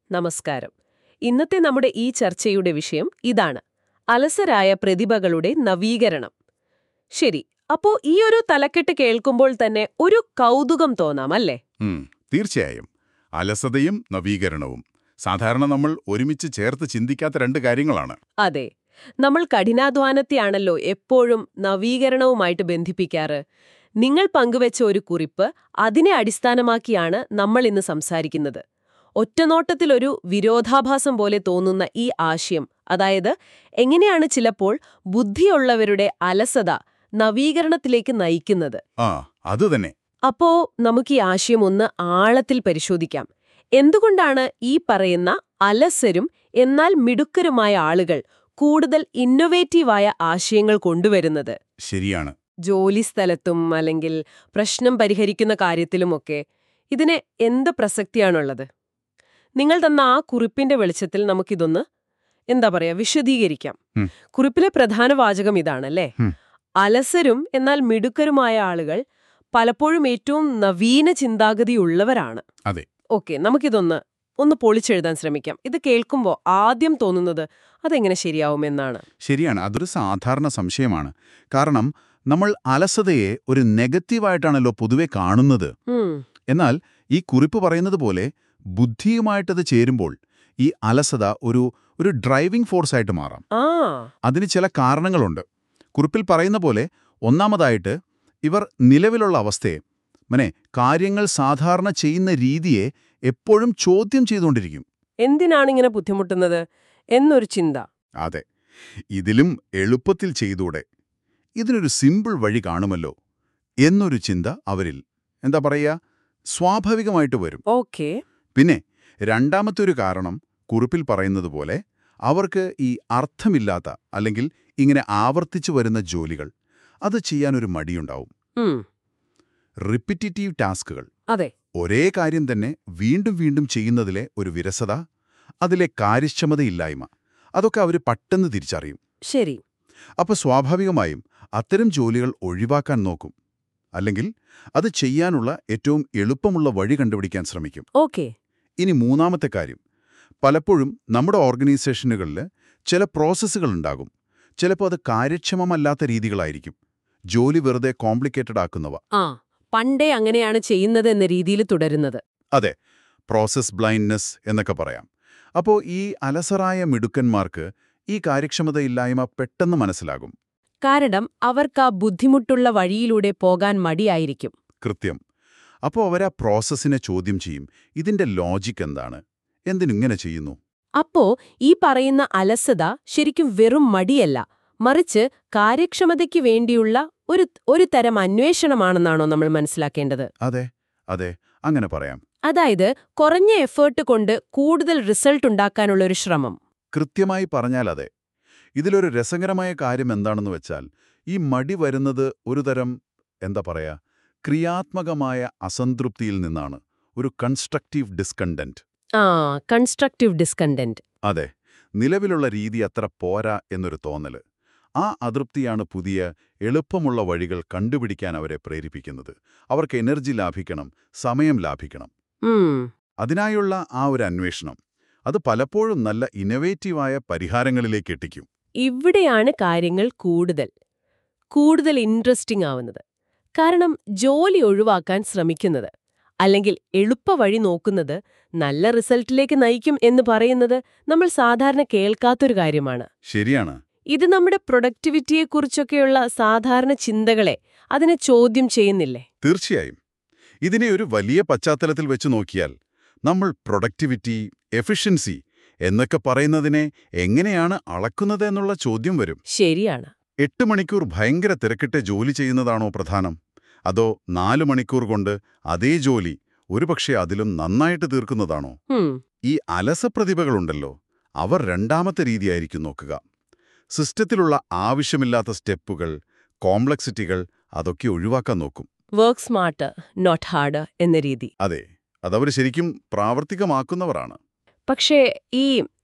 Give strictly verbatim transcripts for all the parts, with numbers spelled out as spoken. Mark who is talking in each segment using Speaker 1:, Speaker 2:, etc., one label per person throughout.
Speaker 1: നമസ്കാരം. ഇന്നത്തെ നമ്മുടെ ഈ ചർച്ചയുടെ വിഷയം ഇതാണ്: അലസരായ പ്രതിഭകളുടെ നവീകരണം. ശരി, അപ്പോ ഈ ഒരു തലക്കെട്ട് കേൾക്കുമ്പോൾ തന്നെ ഒരു കൗതുകം തോന്നാം, അല്ലേ?
Speaker 2: ഉം, തീർച്ചയായും. അലസതയും നവീകരണവും സാധാരണ നമ്മൾ ഒരുമിച്ച് ചേർത്ത് ചിന്തിക്കാത്ത രണ്ട് കാര്യങ്ങളാണ്.
Speaker 1: അതെ, നമ്മൾ കഠിനാധ്വാനത്തെയാണല്ലോ എപ്പോഴും നവീകരണവുമായിട്ട് ബന്ധിപ്പിക്കാറ്. നിങ്ങൾ പങ്കുവെച്ച ഒരു കുറിപ്പ്, അതിനെ അടിസ്ഥാനമാക്കിയാണ് നമ്മൾ ഇന്ന് സംസാരിക്കുന്നത്. ഒറ്റനോട്ടത്തിലൊരു വിരോധാഭാസം പോലെ തോന്നുന്ന ഈ ആശയം, അതായത് എങ്ങനെയാണ് ചിലപ്പോൾ ബുദ്ധിയുള്ളവരുടെ അലസത നവീകരണത്തിലേക്ക് നയിക്കുന്നത്.
Speaker 2: ആ അതുതന്നെ.
Speaker 1: അപ്പോ നമുക്ക് ഈ ആശയം ഒന്ന് ആഴത്തിൽ പരിശോധിക്കാം. എന്തുകൊണ്ടാണ് ഈ പറയുന്ന അലസരും എന്നാൽ മിടുക്കരുമായ ആളുകൾ കൂടുതൽ ഇന്നൊവേറ്റീവായ ആശയങ്ങൾ കൊണ്ടുവരുന്നത്?
Speaker 2: ശരിയാണ്.
Speaker 1: ജോലിസ്ഥലത്തും അല്ലെങ്കിൽ പ്രശ്നം പരിഹരിക്കുന്ന കാര്യത്തിലുമൊക്കെ ഇതിന് എന്ത് പ്രസക്തിയാണുള്ളത്? നിങ്ങൾ തന്ന ആ കുറിപ്പിന്റെ വെളിച്ചത്തിൽ നമുക്കിതൊന്ന് എന്താ പറയാ വിശദീകരിക്കാം.
Speaker 2: ഉം.
Speaker 1: കുറിപ്പിലെ പ്രധാന വാചകം ഇതാണല്ലേ:
Speaker 2: ഉം.
Speaker 1: അലസരും എന്നാൽ മിടുക്കരുമായ ആളുകൾ പലപ്പോഴും ഏറ്റവും നവീന ചിന്താഗതിയുള്ളവരാണ്.
Speaker 2: അതെ.
Speaker 1: ഓക്കെ, നമുക്കിതൊന്ന് ഒന്ന് പൊളിച്ചെഴുതാൻ ശ്രമിക്കാം. ഇത് കേൾക്കുമ്പോൾ ആദ്യം തോന്നുന്നത് അതെങ്ങനെ ശരിയാവുമെന്നാണ്.
Speaker 2: ശരിയാണ്, അതൊരു സാധാരണ സംശയമാണ്. കാരണം നമ്മൾ അലസതയെ ഒരു നെഗറ്റീവായിട്ടാണല്ലോ പൊതുവെ കാണുന്നത്.
Speaker 1: ഉം,
Speaker 2: എന്നാൽ ഈ കുറിപ്പ് പറയുന്നത് പോലെ ബുദ്ധിയുമായിട്ടത് ചേരുമ്പോൾ ഈ അലസത ഒരു ഒരു ഡ്രൈവിംഗ് ഫോഴ്സായിട്ട് മാറാം.
Speaker 1: ആ
Speaker 2: അതിന് ചില കാരണങ്ങളുണ്ട്. കുറിപ്പിൽ പറയുന്ന പോലെ ഒന്നാമതായിട്ട് ഇവർ നിലവിലുള്ള അവസ്ഥയെ, മനെ കാര്യങ്ങൾ സാധാരണ ചെയ്യുന്ന രീതിയെ എപ്പോഴും ചോദ്യം ചെയ്തുകൊണ്ടിരിക്കും.
Speaker 1: എന്തിനാണിങ്ങനെ ബുദ്ധിമുട്ടുന്നത് എന്നൊരു ചിന്ത.
Speaker 2: അതെ, ഇതിലും എളുപ്പത്തിൽ ചെയ്തൂടെ, ഇതിനൊരു സിമ്പിൾ വഴി കാണുമല്ലോ എന്നൊരു ചിന്ത അവരിൽ എന്താ പറയുക സ്വാഭാവികമായിട്ട് വരും.
Speaker 1: ഓക്കെ.
Speaker 2: പിന്നെ രണ്ടാമത്തെ ഒരു കാരണം കുറിപ്പിൽ പറയുന്നത് പോലെ അവർക്ക് ഈ അർത്ഥമില്ലാത്ത അല്ലെങ്കിൽ ഇങ്ങനെ ആവർത്തിച്ചു വരുന്ന ജോലികൾ അത് ചെയ്യാനൊരു മടിയുണ്ടാവും.
Speaker 1: ഉം,
Speaker 2: റിപ്പിറ്റേറ്റീവ് ടാസ്കുകൾ,
Speaker 1: അതെ.
Speaker 2: ഒരേ കാര്യം തന്നെ വീണ്ടും വീണ്ടും ചെയ്യുന്നതിലെ ഒരു വിരസത, അതിലെ കാര്യക്ഷമതയില്ലായ്മ, അതൊക്കെ അവർ പെട്ടെന്ന് തിരിച്ചറിയും.
Speaker 1: ശരി.
Speaker 2: അപ്പോൾ സ്വാഭാവികമായും അത്തരം ജോലികൾ ഒഴിവാക്കാൻ നോക്കും, അല്ലെങ്കിൽ അത് ചെയ്യാനുള്ള ഏറ്റവും എളുപ്പമുള്ള വഴി കണ്ടുപിടിക്കാൻ ശ്രമിക്കും.
Speaker 1: ഓക്കെ.
Speaker 2: ഇനി മൂന്നാമത്തെ കാര്യം, പലപ്പോഴും നമ്മുടെ ഓർഗനൈസേഷനുകളിൽ ചില പ്രോസസ്സുകൾ ഉണ്ടാകും. ചിലപ്പോൾ അത് കാര്യക്ഷമമല്ലാത്ത രീതികളായിരിക്കും, ജോലി വെറുതെ കോംപ്ലിക്കേറ്റഡ് ആക്കുന്നവ.
Speaker 1: ആ പണ്ടേ അങ്ങനെയാണ് ചെയ്യുന്നത് എന്ന രീതിയിൽ തുടരുന്നത്.
Speaker 2: അതെ, പ്രോസസ് ബ്ലൈൻഡ്നെസ് എന്നൊക്കെ പറയാം. അപ്പോൾ ഈ അലസറായ മിടുക്കന്മാർക്ക് ഈ കാര്യക്ഷമതയില്ലായ്മ പെട്ടെന്ന് മനസ്സിലാകും.
Speaker 1: കാരണം അവർക്ക് ആ ബുദ്ധിമുട്ടുള്ള വഴിയിലൂടെ പോകാൻ മടിയായിരിക്കും.
Speaker 2: കൃത്യം. അപ്പോൾ അവരാ പ്രോസസ്സിനെ ചോദ്യം ചെയ്യും. ഇതിന്റെ ലോജിക് എന്താണ്, എന്തിനിങ്ങനെ ചെയ്യുന്നു?
Speaker 1: അപ്പോ ഈ പറയുന്ന അലസത ശരിക്കും വെറും മടിയല്ല, മറിച്ച് കാര്യക്ഷമതയ്ക്ക് വേണ്ടിയുള്ള ഒരു ഒരു തരം അന്വേഷണമാണെന്നാണോ നമ്മൾ മനസ്സിലാക്കേണ്ടത്?
Speaker 2: അതെ അതെ അങ്ങനെ പറയാം.
Speaker 1: അതായത് കുറഞ്ഞ എഫേർട്ട് കൊണ്ട് കൂടുതൽ റിസൾട്ട് ഉണ്ടാക്കാനുള്ള ഒരു ശ്രമം.
Speaker 2: കൃത്യമായി പറഞ്ഞാൽ അതെ. ഇതിലൊരു രസകരമായ കാര്യം എന്താണെന്ന് വെച്ചാൽ, ഈ മടി വരുന്നത് ഒരുതരം എന്താ പറയാ ക്രിയാത്മകമായ അസംതൃപ്തിയിൽ നിന്നാണ്, ഒരു കൺസ്ട്രക്റ്റീവ് ഡിസ്കണ്ടന്റ്.
Speaker 1: ആ കൺസ്ട്രക്റ്റീവ് ഡിസ്കണ്ടന്റ്.
Speaker 2: അതെ, നിലവിലുള്ള രീതി അത്ര പോരാ എന്നൊരു തോന്നല്. ആ അതൃപ്തിയാണ് പുതിയ എളുപ്പമുള്ള വഴികൾ കണ്ടുപിടിക്കാൻ അവരെ പ്രേരിപ്പിക്കുന്നത്. അവർക്ക് എനർജി ലാഭിക്കണം, സമയം ലാഭിക്കണം.
Speaker 1: ഉം,
Speaker 2: അതിനായുള്ള ആ ഒരു അന്വേഷണം അത് പലപ്പോഴും നല്ല ഇന്നൊവേറ്റീവായ പരിഹാരങ്ങളിലേക്ക് എത്തിക്കും.
Speaker 1: ഇവിടെയാണ് കാര്യങ്ങൾ കൂടുതൽ കൂടുതൽ ഇൻട്രസ്റ്റിംഗ് ആവുന്നത്. കാരണം ജോലി ഒഴിവാക്കാൻ ശ്രമിക്കുന്നത് അല്ലെങ്കിൽ എളുപ്പവഴി നോക്കുന്നത് നല്ല റിസൾട്ടിലേക്ക് നയിക്കും എന്ന് പറയുന്നത് നമ്മൾ സാധാരണ കേൾക്കാത്തൊരു കാര്യമാണ്.
Speaker 2: ശരിയാണ്.
Speaker 1: ഇത് നമ്മുടെ പ്രൊഡക്ടിവിറ്റിയെക്കുറിച്ചൊക്കെയുള്ള സാധാരണ ചിന്തകളെ അതിനെ ചോദ്യം ചെയ്യുന്നില്ലേ?
Speaker 2: തീർച്ചയായും. ഇതിനെ ഒരു വലിയ പശ്ചാത്തലത്തിൽ വെച്ച് നോക്കിയാൽ നമ്മൾ പ്രൊഡക്ടിവിറ്റി, എഫിഷ്യൻസി എന്നൊക്കെ പറയുന്നതിനെ എങ്ങനെയാണ് അളക്കുന്നത് എന്നുള്ള ചോദ്യം വരും.
Speaker 1: ശരിയാണ്.
Speaker 2: എട്ട് മണിക്കൂർ ഭയങ്കര തിരക്കിട്ട് ജോലി ചെയ്യുന്നതാണോ പ്രധാനം, അതോ നാലു മണിക്കൂർ കൊണ്ട് അതേ ജോലി ഒരുപക്ഷെ അതിലും നന്നായിട്ട് തീർക്കുന്നതാണോ?
Speaker 1: ഉം,
Speaker 2: ഈ അലസപ്രതിഭകളുണ്ടല്ലോ, അവർ രണ്ടാമത്തെ രീതിയായിരിക്കും നോക്കുക. സിസ്റ്റത്തിലുള്ള ആവശ്യമില്ലാത്ത സ്റ്റെപ്പുകൾ, കോംപ്ലക്സിറ്റികൾ അതൊക്കെ ഒഴിവാക്കാൻ നോക്കും.
Speaker 1: വർക്ക് സ്മാർട്ട് നോട്ട് ഹാർഡ് എന്ന രീതി.
Speaker 2: അതെ, അതവർ ശരിക്കും പ്രാവർത്തികമാക്കുന്നവരാണ്.
Speaker 1: പക്ഷേ ഈ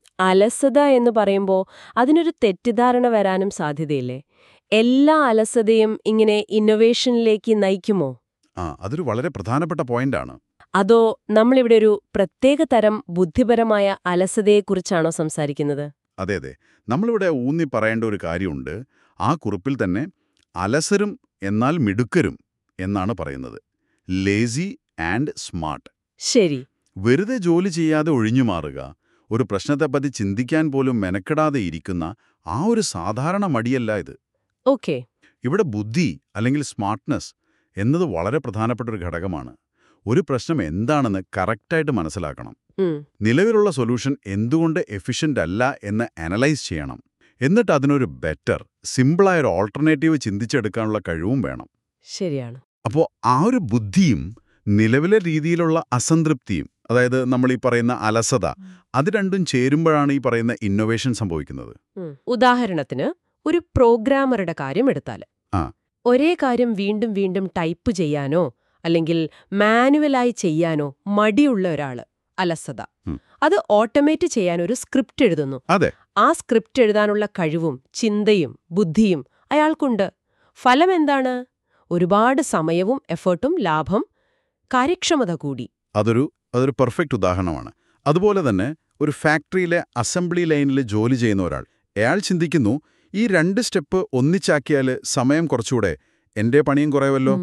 Speaker 1: അലസത എന്ന് പറയുമ്പോൾ അതിനൊരു തെറ്റിദ്ധാരണ വരാനും സാധ്യതയില്ലേ? എല്ലാ അലസതയും ഇങ്ങനെ ഇന്നൊവേഷനിലേക്ക് നയിക്കുമോ?
Speaker 2: ആ അതൊരു വളരെ പ്രധാനപ്പെട്ട പോയിന്റാണ്.
Speaker 1: അതോ നമ്മളിവിടെ ഒരു പ്രത്യേക തരം ബുദ്ധിപരമായ അലസതയെക്കുറിച്ചാണോ സംസാരിക്കുന്നത്?
Speaker 2: അതെ അതെ, നമ്മളിവിടെ ഊന്നി പറയേണ്ട ഒരു കാര്യമുണ്ട്. ആ കുറിപ്പിൽ തന്നെ അലസരും എന്നാൽ മിടുക്കരും എന്നാണ് പറയുന്നത്. Lazy and smart.
Speaker 1: ശരി.
Speaker 2: വെറുതെ ജോലി ചെയ്യാതെ ഒഴിഞ്ഞുമാറുക, ഒരു പ്രശ്നത്തെപ്പറ്റി ചിന്തിക്കാൻ പോലും മെനക്കെടാതെ ഇരിക്കുന്ന ആ ഒരു സാധാരണ മടിയല്ല ഇത്.
Speaker 1: ഓക്കെ.
Speaker 2: ഇവിടെ ബുദ്ധി അല്ലെങ്കിൽ സ്മാർട്ട്നെസ് എന്നത് വളരെ പ്രധാനപ്പെട്ട ഒരു ഘടകമാണ്. ഒരു പ്രശ്നം എന്താണെന്ന് കറക്റ്റായിട്ട് മനസ്സിലാക്കണം. നിലവിലുള്ള സൊല്യൂഷൻ എന്തുകൊണ്ട് എഫിഷ്യൻ്റ് അല്ല എന്ന് അനലൈസ് ചെയ്യണം. എന്നിട്ട് അതിനൊരു ബെറ്റർ, സിമ്പിളായൊരു ഓൾട്ടർനേറ്റീവ് ചിന്തിച്ചെടുക്കാനുള്ള കഴിവും വേണം.
Speaker 1: ശരിയാണ്.
Speaker 2: അപ്പോൾ ആ ഒരു ബുദ്ധിയും നിലവിലെ രീതിയിലുള്ള അസംതൃപ്തിയും, അതായത് നമ്മൾ ഈ പറയുന്ന അലസത, അത് രണ്ടും ചേരുമ്പോഴാണ് ഈ പറയുന്ന ഇന്നൊവേഷൻ സംഭവിക്കുന്നത്.
Speaker 1: ഉദാഹരണത്തിന് ഒരു പ്രോഗ്രാമറുടെ കാര്യം എടുത്താൽ,
Speaker 2: ആ
Speaker 1: ഒരേ കാര്യം വീണ്ടും വീണ്ടും ടൈപ്പ് ചെയ്യാനോ അല്ലെങ്കിൽ മാനുവലായി ചെയ്യാനോ മടിയുള്ള ഒരാള്, അലസത. അത് ഓട്ടോമേറ്റ് ചെയ്യാൻ ഒരു സ്ക്രിപ്റ്റ് എഴുതുന്നു.
Speaker 2: അതെ,
Speaker 1: ആ സ്ക്രിപ്റ്റ് എഴുതാനുള്ള കഴിവും ചിന്തയും ബുദ്ധിയും അയാൾക്കുണ്ട്. ഫലം എന്താണ്? ഒരുപാട് സമയവും എഫേർട്ടും ലാഭം, കാര്യക്ഷമത കൂടി.
Speaker 2: അതൊരു അതൊരു പെർഫെക്റ്റ് ഉദാഹരണമാണ്. അതുപോലെ തന്നെ ഒരു ഫാക്ടറിയിലെ അസംബ്ലി ലൈനിൽ ജോലി ചെയ്യുന്ന ഒരാൾ, അയാൾ ചിന്തിക്കുന്നു, ഈ രണ്ട് സ്റ്റെപ്പ് ഒന്നിച്ചാക്കിയാൽ സമയം കുറച്ചുകൂടെ, എന്റെ പണിയും കുറയുമല്ലോ.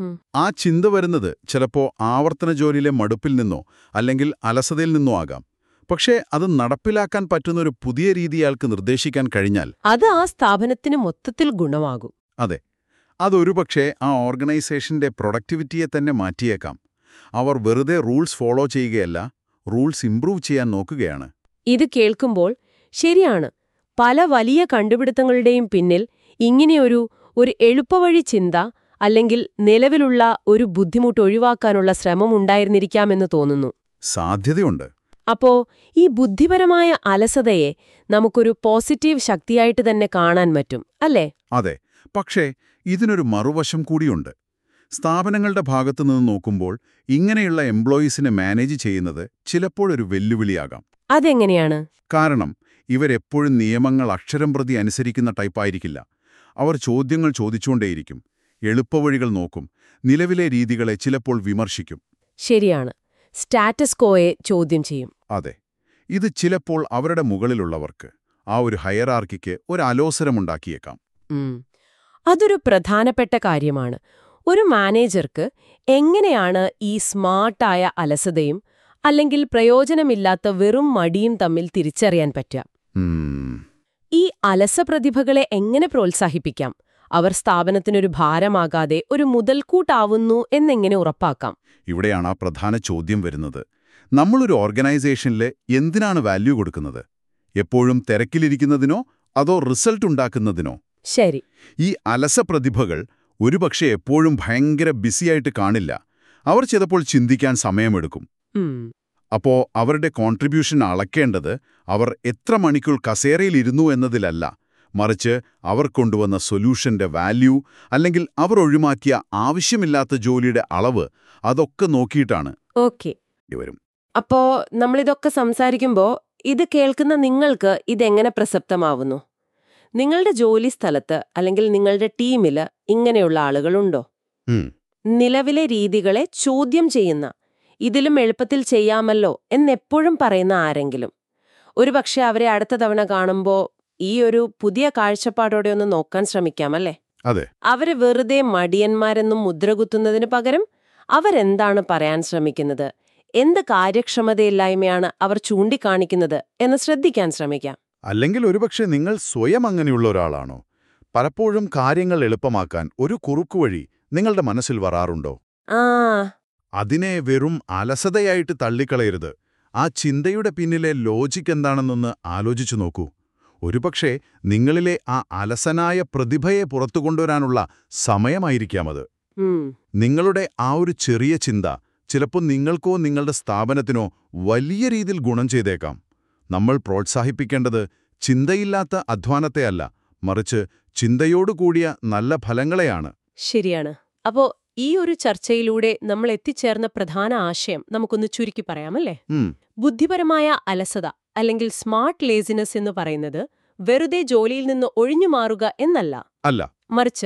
Speaker 2: ആ ചിന്ത വരുന്നത് ചിലപ്പോൾ ആവർത്തന ജോലിയിലെ മടുപ്പിൽ നിന്നോ അല്ലെങ്കിൽ അലസതയിൽ നിന്നോ ആകാം. പക്ഷേ അത് നടപ്പിലാക്കാൻ പറ്റുന്ന ഒരു പുതിയ രീതി അയാൾക്ക് നിർദ്ദേശിക്കാൻ കഴിഞ്ഞാൽ
Speaker 1: അത് ആ സ്ഥാപനത്തിന് മൊത്തത്തിൽ ഗുണമാകും.
Speaker 2: അതെ, അതൊരുപക്ഷേ ആ ഓർഗനൈസേഷന്റെ പ്രൊഡക്ടിവിറ്റിയെ തന്നെ മാറ്റിയേക്കാം. അവർ വെറുതെ റൂൾസ് ഫോളോ ചെയ്യുകയല്ല, റൂൾസ് ഇംപ്രൂവ് ചെയ്യാൻ നോക്കുകയാണ്.
Speaker 1: ഇത് കേൾക്കുമ്പോൾ ശരിയാണ്, പല വലിയ കണ്ടുപിടുത്തങ്ങളുടെയും പിന്നിൽ ഇങ്ങനെയൊരു ഒരു എളുപ്പവഴി ചിന്ത അല്ലെങ്കിൽ നിലവിലുള്ള ഒരു ബുദ്ധിമുട്ട് ഒഴിവാക്കാനുള്ള ശ്രമം ഉണ്ടായിരുന്നിരിക്കാമെന്ന് തോന്നുന്നു.
Speaker 2: സാധ്യതയുണ്ട്.
Speaker 1: അപ്പോ ഈ ബുദ്ധിപരമായ അലസതയെ നമുക്കൊരു പോസിറ്റീവ് ശക്തിയായിട്ട് തന്നെ കാണാൻ പറ്റും, അല്ലേ?
Speaker 2: അതെ, പക്ഷേ ഇതിനൊരു മറുവശം കൂടിയുണ്ട്. സ്ഥാപനങ്ങളുടെ ഭാഗത്തുനിന്ന് നോക്കുമ്പോൾ ഇങ്ങനെയുള്ള എംപ്ലോയീസിനെ മാനേജ് ചെയ്യുന്നത് ചിലപ്പോഴൊരു വെല്ലുവിളിയാകാം.
Speaker 1: അതെങ്ങനെയാണ്?
Speaker 2: കാരണം ഇവരെപ്പോഴും നിയമങ്ങൾ അക്ഷരം പ്രതി അനുസരിക്കുന്ന ടൈപ്പായിരിക്കില്ല. അവർ ചോദ്യങ്ങൾ ചോദിച്ചുകൊണ്ടേയിരിക്കും, എളുപ്പവഴികൾ നോക്കും, നിലവിലെ രീതികളെ ചിലപ്പോൾ വിമർശിക്കും.
Speaker 1: ശരിയാണ്, സ്റ്റാറ്റസ് കോയെ ചോദ്യം ചെയ്യും.
Speaker 2: അതെ, ഇത് ചിലപ്പോൾ അവരുടെ മുകളിലുള്ളവർക്ക്, ആ ഒരു ഹയറാർക്കിക്ക് ഒരു അലോസരമുണ്ടാക്കിയേക്കാം.
Speaker 1: അതൊരു പ്രധാനപ്പെട്ട കാര്യമാണ്. ഒരു മാനേജർക്ക് എങ്ങനെയാണ് ഈ സ്മാർട്ടായ അലസതയും അല്ലെങ്കിൽ പ്രയോജനമില്ലാത്ത വെറും മടിയും തമ്മിൽ തിരിച്ചറിയാൻ പറ്റുക? ഈ അലസ പ്രതിഭകളെ എങ്ങനെ പ്രോത്സാഹിപ്പിക്കാം? അവർ സ്ഥാപനത്തിനൊരു ഭാരമാകാതെ ഒരു മുതൽക്കൂട്ടാവുന്നു എന്നെങ്ങനെ ഉറപ്പാക്കാം?
Speaker 2: ഇവിടെയാണ് ആ പ്രധാന ചോദ്യം വരുന്നത്. നമ്മളൊരു ഓർഗനൈസേഷനിൽ എന്തിനാണ് വാല്യൂ കൊടുക്കുന്നത്? എപ്പോഴും തിരക്കിലിരിക്കുന്നതിനോ അതോ റിസൾട്ട് ഉണ്ടാക്കുന്നതിനോ?
Speaker 1: ശരി.
Speaker 2: ഈ അലസ പ്രതിഭകൾ ഒരുപക്ഷെ എപ്പോഴും ഭയങ്കര ബിസിയായിട്ട് കാണില്ല. അവർ ചിലപ്പോൾ ചിന്തിക്കാൻ സമയമെടുക്കും. അപ്പോ അവരുടെ കോൺട്രിബ്യൂഷൻ അളക്കേണ്ടത് അവർ എത്ര മണിക്കൂർ കസേരയിലിരുന്നു എന്നതിലല്ല, മറിച്ച് അവർ കൊണ്ടുവന്ന സൊല്യൂഷന്റെ വാല്യൂ അല്ലെങ്കിൽ അവർ ഒഴിവാക്കിയ ആവശ്യമില്ലാത്ത ജോലിയുടെ അളവ്, അതൊക്കെ നോക്കിയിട്ടാണ്.
Speaker 1: ഓക്കെ. അപ്പോ നമ്മളിതൊക്കെ സംസാരിക്കുമ്പോൾ ഇത് കേൾക്കുന്ന നിങ്ങൾക്ക് ഇതെങ്ങനെ പ്രസക്തമാവുന്നു? നിങ്ങളുടെ ജോലി സ്ഥലത്ത് അല്ലെങ്കിൽ നിങ്ങളുടെ ടീമിൽ ഇങ്ങനെയുള്ള ആളുകളുണ്ടോ? നിലവിലെ രീതികളെ ചോദ്യം ചെയ്യുന്ന, ഇതിലും എളുപ്പത്തിൽ ചെയ്യാമല്ലോ എന്നെപ്പോഴും പറയുന്ന ആരെങ്കിലും. ഒരുപക്ഷെ അവരെ അടുത്ത തവണ കാണുമ്പോൾ ഈ ഒരു പുതിയ കാഴ്ചപ്പാടോടെ ഒന്ന് നോക്കാൻ ശ്രമിക്കാമല്ലേ?
Speaker 2: അതെ.
Speaker 1: അവരെ വെറുതെ മടിയന്മാരെന്നും മുദ്രകുത്തുന്നതിന് പകരം അവരെന്താണ് പറയാൻ ശ്രമിക്കുന്നത്, എന്ത് കാര്യക്ഷമതയില്ലായ്മയാണ് അവർ ചൂണ്ടിക്കാണിക്കുന്നത് എന്ന് ശ്രദ്ധിക്കാൻ ശ്രമിക്കാം.
Speaker 2: അല്ലെങ്കിൽ ഒരുപക്ഷെ നിങ്ങൾ സ്വയം അങ്ങനെയുള്ള ഒരാളാണോ? പലപ്പോഴും കാര്യങ്ങൾ എളുപ്പമാക്കാൻ ഒരു കുറുക്കുവഴി നിങ്ങളുടെ മനസ്സിൽ വരാറുണ്ടോ?
Speaker 1: ആ
Speaker 2: അതിനെ വെറും അലസതയായിട്ട് തള്ളിക്കളയരുത്. ആ ചിന്തയുടെ പിന്നിലെ ലോജിക് എന്താണെന്നൊന്ന് ആലോചിച്ചു നോക്കൂ. ഒരുപക്ഷെ നിങ്ങളിലെ ആ അലസനായ പ്രതിഭയെ പുറത്തുകൊണ്ടുവരാനുള്ള സമയമായിരിക്കാമത്. നിങ്ങളുടെ ആ ഒരു ചെറിയ ചിന്ത ചിലപ്പോൾ നിങ്ങൾക്കോ നിങ്ങളുടെ സ്ഥാപനത്തിനോ വലിയ രീതിയിൽ ഗുണം ചെയ്തേക്കാം. നമ്മൾ പ്രോത്സാഹിപ്പിക്കേണ്ടത് ചിന്തയില്ലാത്ത അധ്വാനത്തെയല്ല, മറിച്ച് ചിന്തയോടുകൂടിയ നല്ല ഫലങ്ങളെയാണ്.
Speaker 1: ശരിയാണ്. അപ്പോ ഈ ഒരു ചർച്ചയിലൂടെ നമ്മൾ എത്തിച്ചേർന്ന പ്രധാന ആശയം നമുക്കൊന്ന് ചുരുക്കി പറയാമല്ലേ? ബുദ്ധിപരമായ അലസത അല്ലെങ്കിൽ സ്മാർട്ട് ലേസിനെസ് എന്ന് പറയുന്നത് വെറുതെ ജോലിയിൽ നിന്ന് ഒഴിഞ്ഞു മാറുക എന്നല്ല,
Speaker 2: അല്ല
Speaker 1: മറിച്ച്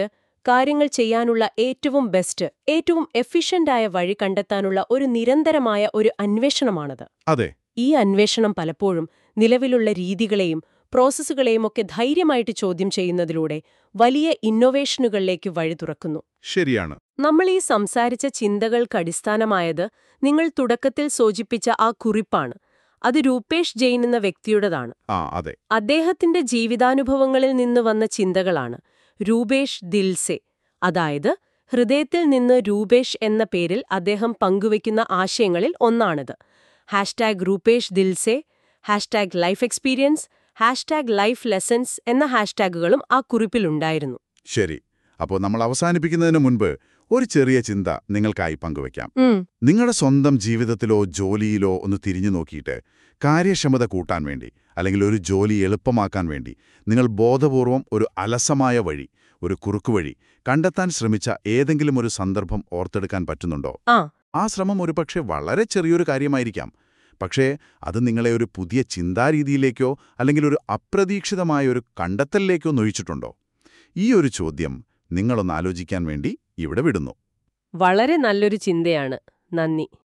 Speaker 1: കാര്യങ്ങൾ ചെയ്യാനുള്ള ഏറ്റവും ബെസ്റ്റ്, ഏറ്റവും എഫിഷ്യന്റായ വഴി കണ്ടെത്താനുള്ള ഒരു നിരന്തരമായ ഒരു അന്വേഷണമാണത്.
Speaker 2: അതെ.
Speaker 1: ഈ അന്വേഷണം പലപ്പോഴും നിലവിലുള്ള രീതികളെയും പ്രോസസ്സുകളെയും ഒക്കെ ധൈര്യമായിട്ട് ചോദ്യം ചെയ്യുന്നതിലൂടെ വലിയ ഇന്നൊവേഷനുകളിലേക്ക് വഴി തുറക്കുന്നു.
Speaker 2: ശരിയാണ്.
Speaker 1: നമ്മൾ ഈ സംസാരിച്ച ചിന്തകൾക്കടിസ്ഥാനമായത് നിങ്ങൾ തുടക്കത്തിൽ സൂചിപ്പിച്ച ആ കുറിപ്പാണ്. അത് രൂപേഷ് ജെയിൻ എന്ന വ്യക്തിയുടേതാണ്.
Speaker 2: ആ അതെ.
Speaker 1: അദ്ദേഹത്തിന്റെ ജീവിതാനുഭവങ്ങളിൽ നിന്ന് വന്ന ചിന്തകളാണ്. രൂപേഷ് ദിൽസെ, അതായത് ഹൃദയത്തിൽ നിന്ന് രൂപേഷ് എന്ന പേരിൽ അദ്ദേഹം പങ്കുവയ്ക്കുന്ന ആശയങ്ങളിൽ ഒന്നാണിത്. Hashtag Rupesh Dilse, hashtag life experience, hashtag life lessons എന്ന ഹാഷ്ടാഗുകളും ആ കുറിപ്പിലുണ്ടായിരുന്നു.
Speaker 2: ശരി. അപ്പോൾ നമ്മൾ അവസാനിപ്പിക്കുന്നതിന് മുൻപ് ഒരു ചെറിയ ചിന്ത നിങ്ങൾക്കായി പങ്കുവയ്ക്കാം.
Speaker 1: ഉം.
Speaker 2: നിങ്ങളുടെ സ്വന്തം ജീവിതത്തിലോ ജോലിയിലോ ഒന്ന് തിരിഞ്ഞു നോക്കിയിട്ട് കാര്യക്ഷമത കൂട്ടാൻ വേണ്ടി അല്ലെങ്കിൽ ഒരു ജോലി എളുപ്പമാക്കാൻ വേണ്ടി നിങ്ങൾ ബോധപൂർവം ഒരു അലസമായ വഴി, ഒരു കുറുക്കുവഴി കണ്ടെത്താൻ ശ്രമിച്ച ഏതെങ്കിലും ഒരു സന്ദർഭം ഓർത്തെടുക്കാൻ പറ്റുന്നുണ്ടോ?
Speaker 1: ആ
Speaker 2: ആ ശ്രമം ഒരുപക്ഷെ വളരെ ചെറിയൊരു കാര്യമായിരിക്കാം. പക്ഷേ അത് നിങ്ങളെ ഒരു പുതിയ ചിന്താരീതിയിലേക്കോ അല്ലെങ്കിൽ ഒരു അപ്രതീക്ഷിതമായ ഒരു കണ്ടെത്തലിലേക്കോ നയിച്ചിട്ടുണ്ടോ? ഈ ഒരു ചോദ്യം നിങ്ങളൊന്ന് ആലോചിക്കാൻ വേണ്ടി ഇവിടെ വിടുന്നു.
Speaker 1: വളരെ നല്ലൊരു ചിന്തയാണ്. നന്ദി.